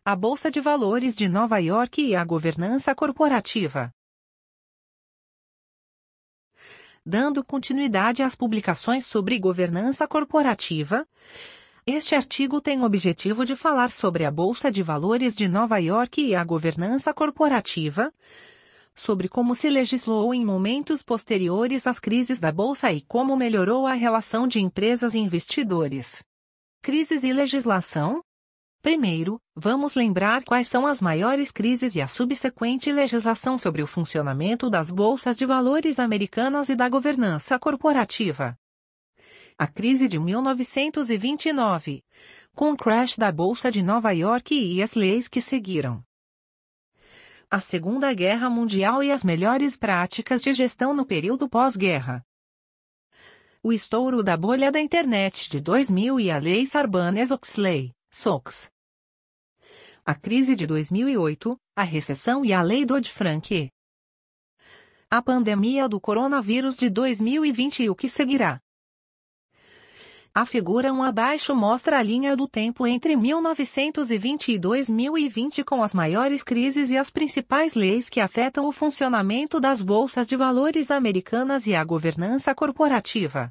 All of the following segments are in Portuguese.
a Bolsa de Valores de Nova York e a governança corporativa. Dando continuidade às publicações sobre governança corporativa, este artigo tem o objetivo de falar sobre a Bolsa de Valores de Nova York e a governança corporativa, sobre como se legislou em momentos posteriores às crises da Bolsa e como melhorou a relação de empresas e investidores. Crises e legislação? Primeiro, vamos lembrar quais são as maiores crises e a subsequente legislação sobre o funcionamento das bolsas de valores americanas e da governança corporativa. A crise de 1929, com o crash da Bolsa de Nova York e as leis que seguiram. A Segunda Guerra Mundial e as melhores práticas de gestão no período pós-guerra. O estouro da bolha da internet de 2000 e a Lei Sarbanes-Oxley, SOX. A crise de 2008, a recessão e a Lei Dodd-Frank. A pandemia do coronavírus de 2020 e o que seguirá. A figura 1 abaixo mostra a linha do tempo entre 1920 e 2020 com as maiores crises e as principais leis que afetam o funcionamento das bolsas de valores americanas e a governança corporativa.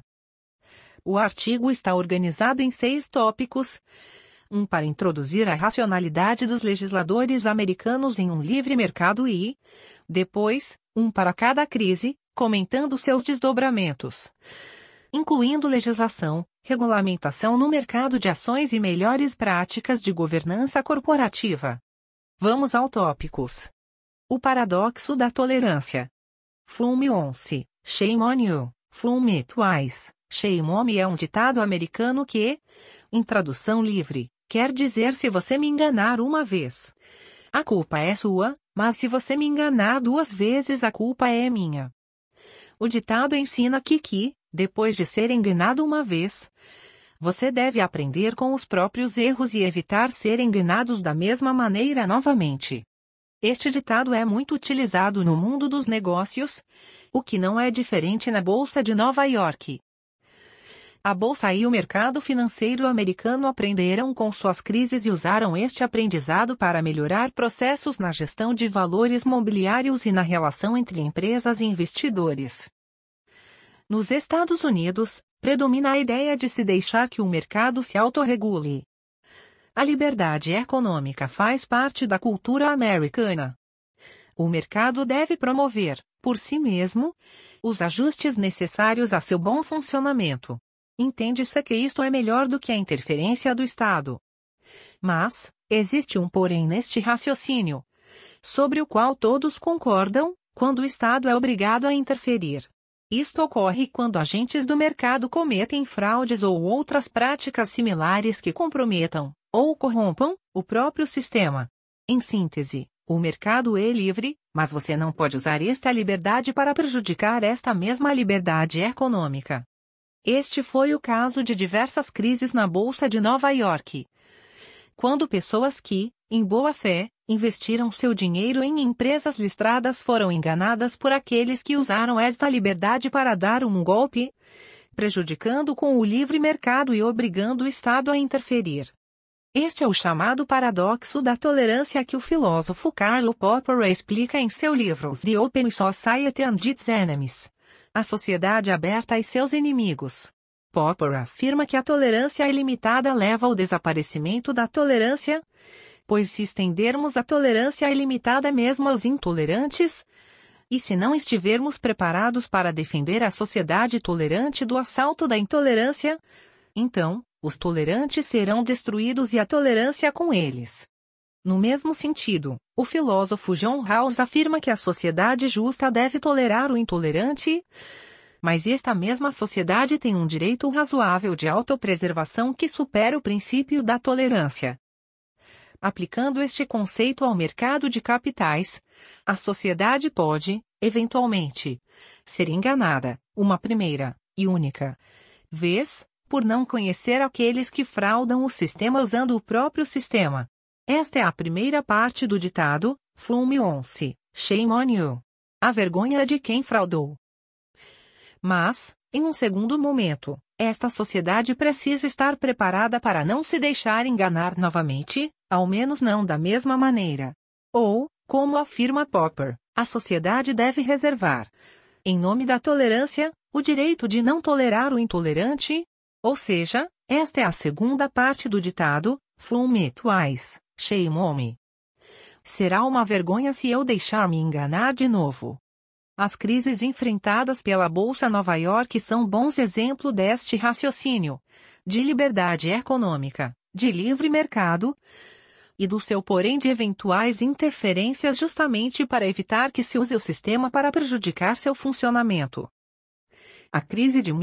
O artigo está organizado em 6 tópicos. 1 para introduzir a racionalidade dos legisladores americanos em um livre mercado e, depois, 1 para cada crise, comentando seus desdobramentos, incluindo legislação, regulamentação no mercado de ações e melhores práticas de governança corporativa. Vamos ao tópicos. O paradoxo da tolerância. Fool me once, shame on you. Fool me twice, shame on me é um ditado americano que, em tradução livre, quer dizer se você me enganar uma vez, a culpa é sua, mas se você me enganar 2 vezes a culpa é minha. O ditado ensina que, depois de ser enganado uma vez, você deve aprender com os próprios erros e evitar ser enganados da mesma maneira novamente. Este ditado é muito utilizado no mundo dos negócios, o que não é diferente na Bolsa de Nova York. A Bolsa e o mercado financeiro americano aprenderam com suas crises e usaram este aprendizado para melhorar processos na gestão de valores mobiliários e na relação entre empresas e investidores. Nos Estados Unidos, predomina a ideia de se deixar que o mercado se autorregule. A liberdade econômica faz parte da cultura americana. O mercado deve promover, por si mesmo, os ajustes necessários a seu bom funcionamento. Entende-se que isto é melhor do que a interferência do Estado. Mas, existe um porém neste raciocínio, sobre o qual todos concordam, quando o Estado é obrigado a interferir. Isto ocorre quando agentes do mercado cometem fraudes ou outras práticas similares que comprometam, ou corrompam, o próprio sistema. Em síntese, o mercado é livre, mas você não pode usar esta liberdade para prejudicar esta mesma liberdade econômica. Este foi o caso de diversas crises na Bolsa de Nova York. Quando pessoas que, em boa fé, investiram seu dinheiro em empresas listradas foram enganadas por aqueles que usaram esta liberdade para dar um golpe, prejudicando com o livre mercado e obrigando o Estado a interferir. Este é o chamado paradoxo da tolerância que o filósofo Karl Popper explica em seu livro The Open Society and Its Enemies. A sociedade aberta e seus inimigos. Popper afirma que a tolerância ilimitada leva ao desaparecimento da tolerância, pois se estendermos a tolerância ilimitada mesmo aos intolerantes, e se não estivermos preparados para defender a sociedade tolerante do assalto da intolerância, então, os tolerantes serão destruídos e a tolerância com eles. No mesmo sentido, o filósofo John Rawls afirma que a sociedade justa deve tolerar o intolerante, mas esta mesma sociedade tem um direito razoável de autopreservação que supera o princípio da tolerância. Aplicando este conceito ao mercado de capitais, a sociedade pode, eventualmente, ser enganada, uma primeira, e única, vez, por não conhecer aqueles que fraudam o sistema usando o próprio sistema. Esta é a primeira parte do ditado, Fool me once, shame on you. A vergonha de quem fraudou. Mas, em um segundo momento, esta sociedade precisa estar preparada para não se deixar enganar novamente, Ao menos não da mesma maneira. Ou, como afirma Popper, a sociedade deve reservar, em nome da tolerância, o direito de não tolerar o intolerante? Ou seja, esta é a segunda parte do ditado, fool me twice, shame on me. Será uma vergonha se eu deixar-me enganar de novo. As crises enfrentadas pela Bolsa Nova York são bons exemplos deste raciocínio, de liberdade econômica, de livre mercado, e do seu porém de eventuais interferências justamente para evitar que se use o sistema para prejudicar seu funcionamento. A crise de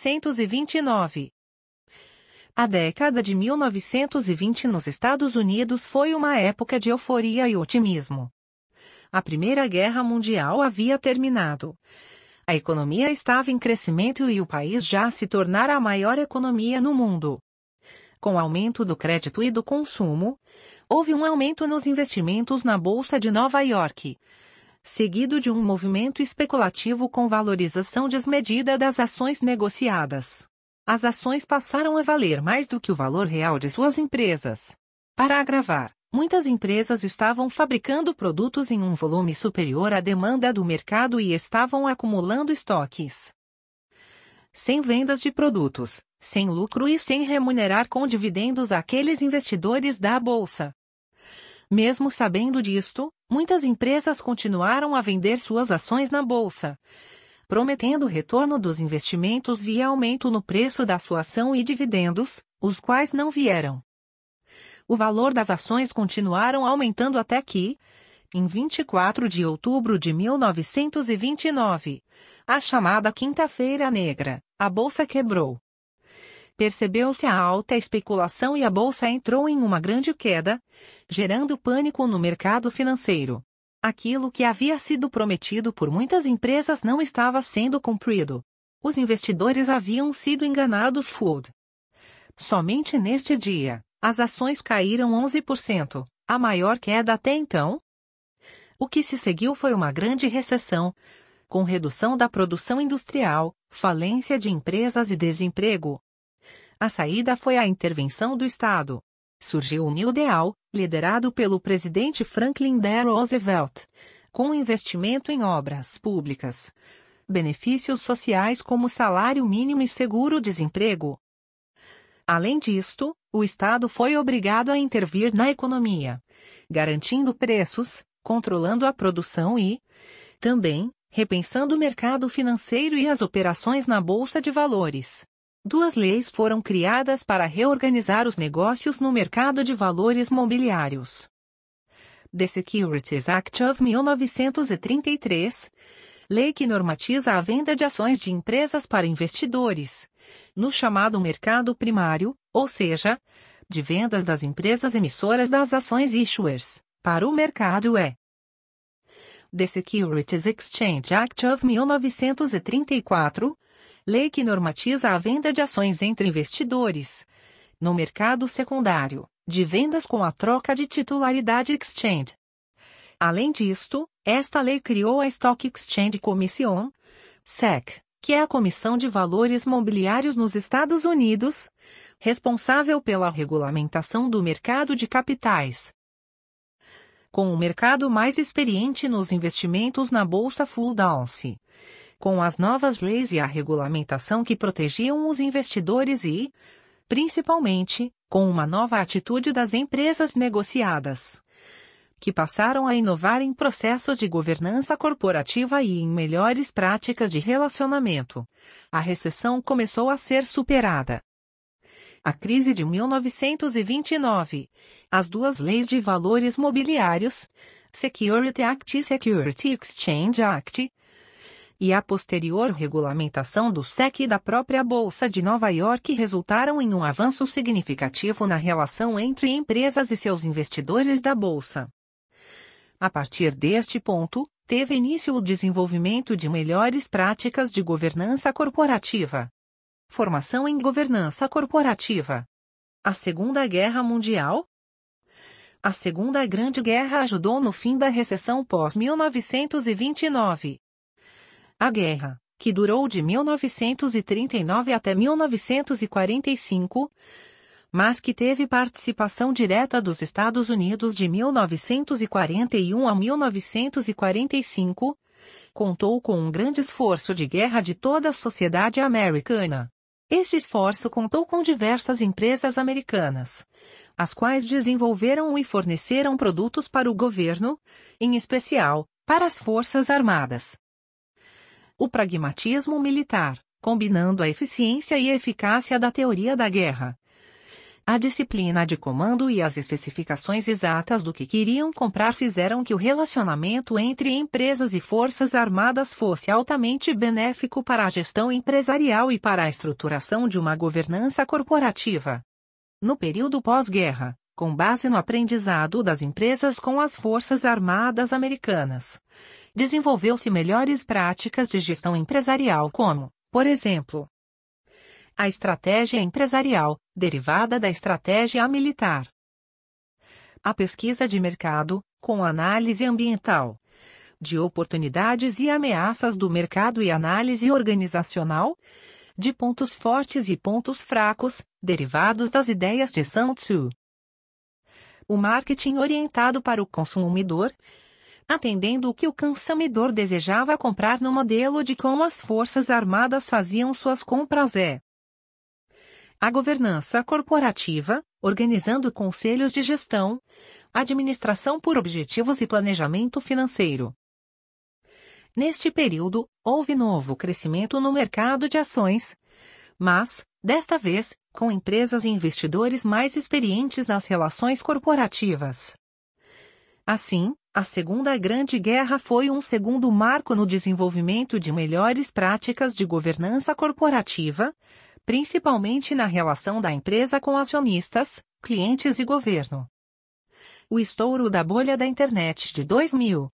1929. A década de 1920 nos Estados Unidos foi uma época de euforia e otimismo. A Primeira Guerra Mundial havia terminado. A economia estava em crescimento e o país já se tornara a maior economia no mundo. Com o aumento do crédito e do consumo, houve um aumento nos investimentos na Bolsa de Nova York, seguido de um movimento especulativo com valorização desmedida das ações negociadas. As ações passaram a valer mais do que o valor real de suas empresas. Para agravar, muitas empresas estavam fabricando produtos em um volume superior à demanda do mercado e estavam acumulando estoques. Sem vendas de produtos, sem lucro e sem remunerar com dividendos aqueles investidores da bolsa. Mesmo sabendo disto, muitas empresas continuaram a vender suas ações na bolsa, prometendo o retorno dos investimentos via aumento no preço da sua ação e dividendos, os quais não vieram. O valor das ações continuaram aumentando até que, em 24 de outubro de 1929, a chamada Quinta-feira Negra, a bolsa quebrou. Percebeu-se a alta especulação e a bolsa entrou em uma grande queda, gerando pânico no mercado financeiro. Aquilo que havia sido prometido por muitas empresas não estava sendo cumprido. Os investidores haviam sido enganados. Somente neste dia, as ações caíram 11%, a maior queda até então. O que se seguiu foi uma grande recessão, com redução da produção industrial, falência de empresas e desemprego. A saída foi a intervenção do Estado. Surgiu o New Deal, liderado pelo presidente Franklin D. Roosevelt, com investimento em obras públicas, benefícios sociais como salário mínimo e seguro-desemprego. Além disto, o Estado foi obrigado a intervir na economia, garantindo preços, controlando a produção e, também, repensando o mercado financeiro e as operações na Bolsa de Valores. 2 leis foram criadas para reorganizar os negócios no mercado de valores mobiliários. The Securities Act of 1933, lei que normatiza a venda de ações de empresas para investidores, no chamado mercado primário, ou seja, de vendas das empresas emissoras das ações issuers, para o mercado The Securities Exchange Act of 1934, lei que normatiza a venda de ações entre investidores, no mercado secundário, de vendas com a troca de titularidade exchange. Além disto, esta lei criou a Stock Exchange Commission, SEC, que é a Comissão de Valores Mobiliários nos Estados Unidos, responsável pela regulamentação do mercado de capitais. Com o mercado mais experiente nos investimentos na Bolsa Full-Dance, com as novas leis e a regulamentação que protegiam os investidores e, principalmente, com uma nova atitude das empresas negociadas, que passaram a inovar em processos de governança corporativa e em melhores práticas de relacionamento, a recessão começou a ser superada. A crise de 1929, as 2 leis de valores mobiliários, Security Act e Security Exchange Act, e a posterior regulamentação do SEC e da própria Bolsa de Nova York resultaram em um avanço significativo na relação entre empresas e seus investidores da Bolsa. A partir deste ponto, teve início o desenvolvimento de melhores práticas de governança corporativa. Formação em governança corporativa. A Segunda Guerra Mundial. A Segunda Grande Guerra ajudou no fim da recessão pós-1929. A guerra, que durou de 1939 até 1945, mas que teve participação direta dos Estados Unidos de 1941 a 1945, contou com um grande esforço de guerra de toda a sociedade americana. Este esforço contou com diversas empresas americanas, as quais desenvolveram e forneceram produtos para o governo, em especial, para as Forças Armadas. O pragmatismo militar, combinando a eficiência e eficácia da teoria da guerra, a disciplina de comando e as especificações exatas do que queriam comprar fizeram que o relacionamento entre empresas e forças armadas fosse altamente benéfico para a gestão empresarial e para a estruturação de uma governança corporativa. No período pós-guerra, com base no aprendizado das empresas com as forças armadas americanas, desenvolveu-se melhores práticas de gestão empresarial como, por exemplo, a estratégia empresarial, derivada da estratégia militar. A pesquisa de mercado, com análise ambiental, de oportunidades e ameaças do mercado e análise organizacional, de pontos fortes e pontos fracos, derivados das ideias de Sun Tzu. O marketing orientado para o consumidor, atendendo o que o consumidor desejava comprar no modelo de como as Forças Armadas faziam suas compras a governança corporativa, organizando conselhos de gestão, administração por objetivos e planejamento financeiro. Neste período, houve novo crescimento no mercado de ações, mas, desta vez, com empresas e investidores mais experientes nas relações corporativas. Assim, a Segunda Grande Guerra foi um segundo marco no desenvolvimento de melhores práticas de governança corporativa, principalmente na relação da empresa com acionistas, clientes e governo. O estouro da bolha da internet de 2000.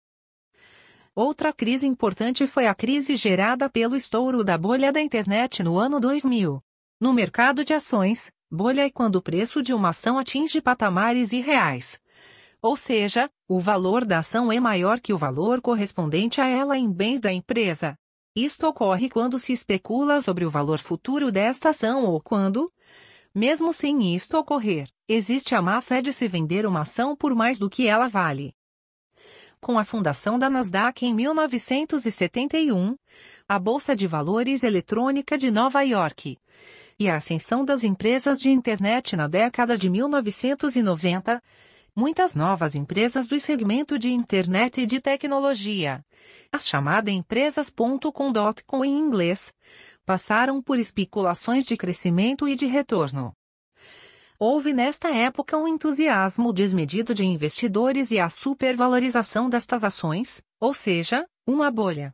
Outra crise importante foi a crise gerada pelo estouro da bolha da internet no ano 2000. No mercado de ações, bolha é quando o preço de uma ação atinge patamares irreais. Ou seja, o valor da ação é maior que o valor correspondente a ela em bens da empresa. Isto ocorre quando se especula sobre o valor futuro desta ação ou quando, mesmo sem isto ocorrer, existe a má-fé de se vender uma ação por mais do que ela vale. Com a fundação da Nasdaq em 1971, a Bolsa de Valores Eletrônica de Nova York, e a ascensão das empresas de internet na década de 1990, muitas novas empresas do segmento de internet e de tecnologia, as chamadas empresas.com em inglês, passaram por especulações de crescimento e de retorno. Houve nesta época um entusiasmo desmedido de investidores e a supervalorização destas ações, ou seja, uma bolha.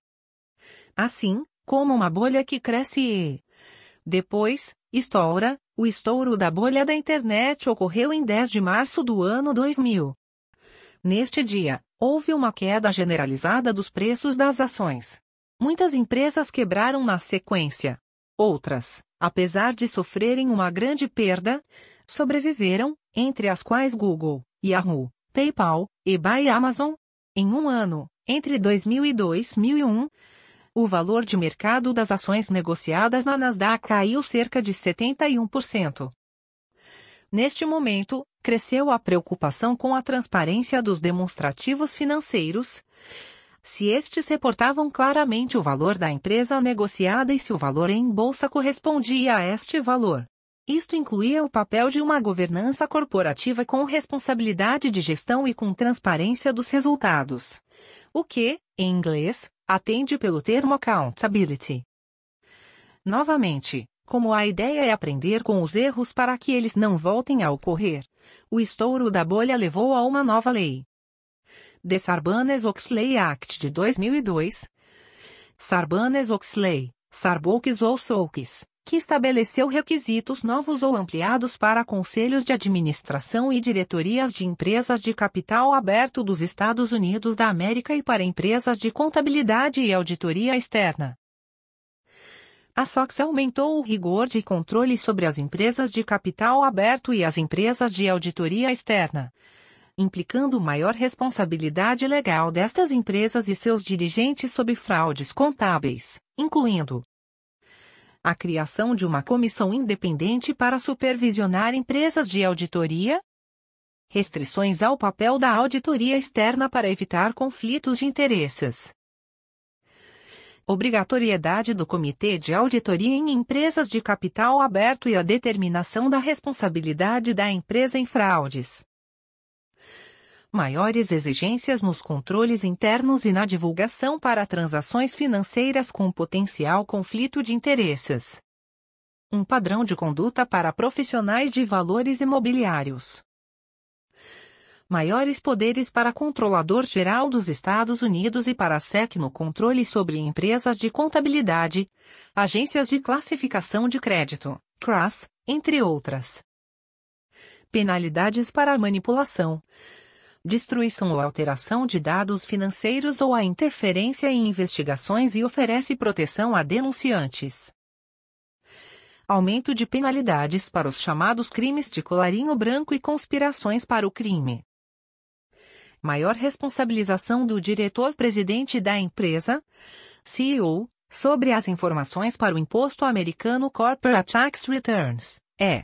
Assim, como uma bolha que cresce e, depois, estoura, o estouro da bolha da internet ocorreu em 10 de março do ano 2000. Neste dia, houve uma queda generalizada dos preços das ações. Muitas empresas quebraram na sequência. Outras, apesar de sofrerem uma grande perda, sobreviveram, entre as quais Google, Yahoo, PayPal, eBay e Amazon. Em um ano, entre 2000 e 2001, o valor de mercado das ações negociadas na Nasdaq caiu cerca de 71%. Neste momento, cresceu a preocupação com a transparência dos demonstrativos financeiros, se estes reportavam claramente o valor da empresa negociada e se o valor em bolsa correspondia a este valor. Isto incluía o papel de uma governança corporativa com responsabilidade de gestão e com transparência dos resultados, o que, em inglês, atende pelo termo accountability. Novamente, como a ideia é aprender com os erros para que eles não voltem a ocorrer, o estouro da bolha levou a uma nova lei. The Sarbanes-Oxley Act de 2002, Sarbanes-Oxley, Sarbox ou Sox, que estabeleceu requisitos novos ou ampliados para conselhos de administração e diretorias de empresas de capital aberto dos Estados Unidos da América e para empresas de contabilidade e auditoria externa. A SOX aumentou o rigor de controle sobre as empresas de capital aberto e as empresas de auditoria externa, implicando maior responsabilidade legal destas empresas e seus dirigentes sob fraudes contábeis, incluindo A criação de uma comissão independente para supervisionar empresas de auditoria. Restrições ao papel da auditoria externa para evitar conflitos de interesses. Obrigatoriedade do Comitê de Auditoria em empresas de capital aberto e a determinação da responsabilidade da empresa em fraudes. Maiores exigências nos controles internos e na divulgação para transações financeiras com potencial conflito de interesses. Um padrão de conduta para profissionais de valores imobiliários. Maiores poderes para Controlador-Geral dos Estados Unidos e para a SEC no controle sobre empresas de contabilidade, agências de classificação de crédito, CRAS, entre outras. Penalidades para a manipulação, destruição ou alteração de dados financeiros ou a interferência em investigações e oferece proteção a denunciantes. Aumento de penalidades para os chamados crimes de colarinho branco e conspirações para o crime. Maior responsabilização do diretor-presidente da empresa, CEO, sobre as informações para o Imposto Americano Corporate Tax Returns,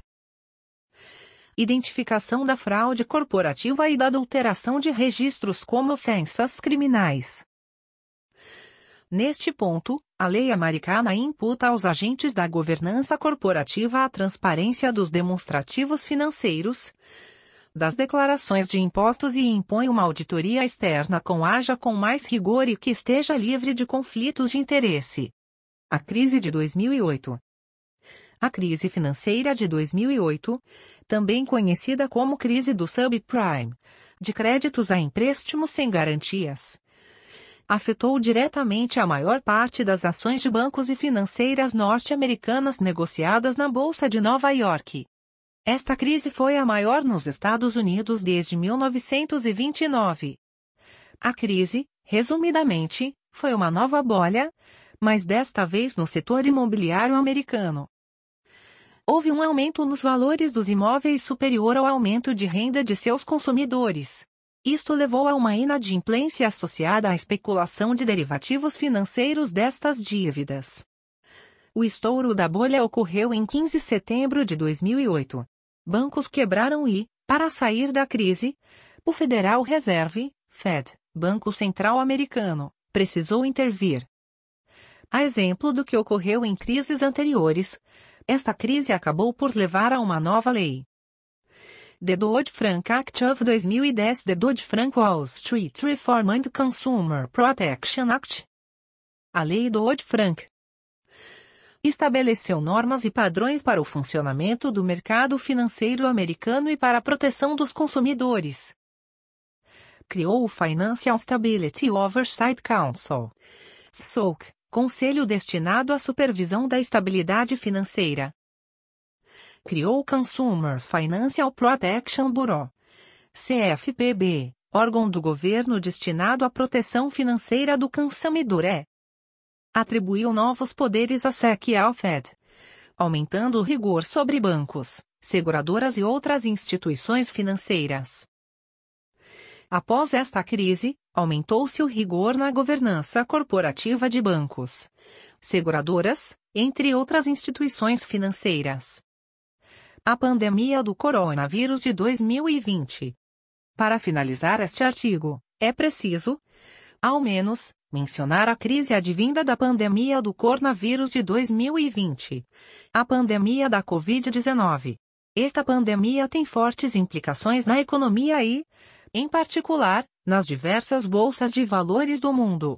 Identificação da fraude corporativa e da adulteração de registros como ofensas criminais. Neste ponto, a lei americana imputa aos agentes da governança corporativa a transparência dos demonstrativos financeiros, das declarações de impostos e impõe uma auditoria externa que haja com mais rigor e que esteja livre de conflitos de interesse. A crise de 2008. A crise financeira de 2008, também conhecida como crise do subprime, de créditos a empréstimos sem garantias, afetou diretamente a maior parte das ações de bancos e financeiras norte-americanas negociadas na Bolsa de Nova York. Esta crise foi a maior nos Estados Unidos desde 1929. A crise, resumidamente, foi uma nova bolha, mas desta vez no setor imobiliário americano. Houve um aumento nos valores dos imóveis superior ao aumento de renda de seus consumidores. Isto levou a uma inadimplência associada à especulação de derivativos financeiros destas dívidas. O estouro da bolha ocorreu em 15 de setembro de 2008. Bancos quebraram e, para sair da crise, o Federal Reserve, Fed, Banco Central Americano, precisou intervir. A exemplo do que ocorreu em crises anteriores, esta crise acabou por levar a uma nova lei. The Dodd-Frank Act of 2010 The Dodd-Frank Wall Street Reform and Consumer Protection Act. A Lei Dodd-Frank estabeleceu normas e padrões para o funcionamento do mercado financeiro americano e para a proteção dos consumidores. Criou o Financial Stability Oversight Council, FSOC, conselho destinado à supervisão da estabilidade financeira. Criou o Consumer Financial Protection Bureau, CFPB, órgão do governo destinado à proteção financeira do consumidor. Atribuiu novos poderes à SEC e ao Fed, aumentando o rigor sobre bancos, seguradoras e outras instituições financeiras. Após esta crise, aumentou-se o rigor na governança corporativa de bancos, seguradoras, entre outras instituições financeiras. A pandemia do coronavírus de 2020. Para finalizar este artigo, é preciso, ao menos, mencionar a crise advinda da pandemia do coronavírus de 2020, a pandemia da Covid-19. Esta pandemia tem fortes implicações na economia e, em particular, nas diversas bolsas de valores do mundo.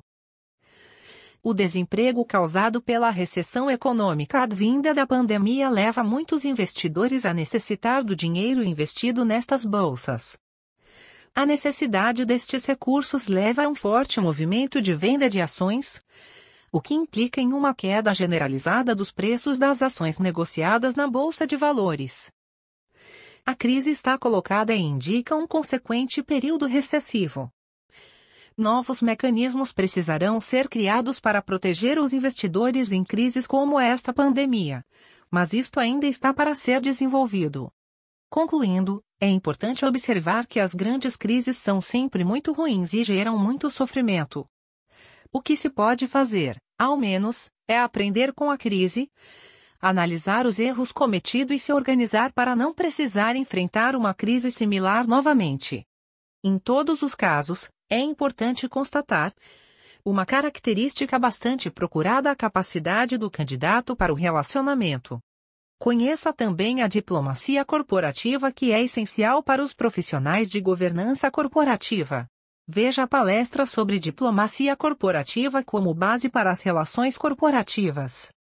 O desemprego causado pela recessão econômica advinda da pandemia leva muitos investidores a necessitar do dinheiro investido nestas bolsas. A necessidade destes recursos leva a um forte movimento de venda de ações, o que implica em uma queda generalizada dos preços das ações negociadas na Bolsa de Valores. A crise está colocada e indica um consequente período recessivo. Novos mecanismos precisarão ser criados para proteger os investidores em crises como esta pandemia, mas isto ainda está para ser desenvolvido. Concluindo, é importante observar que as grandes crises são sempre muito ruins e geram muito sofrimento. O que se pode fazer, ao menos, é aprender com a crise, analisar os erros cometidos e se organizar para não precisar enfrentar uma crise similar novamente. Em todos os casos, é importante constatar uma característica bastante procurada: a capacidade do candidato para o relacionamento. Conheça também a diplomacia corporativa, que é essencial para os profissionais de governança corporativa. Veja a palestra sobre diplomacia corporativa como base para as relações corporativas.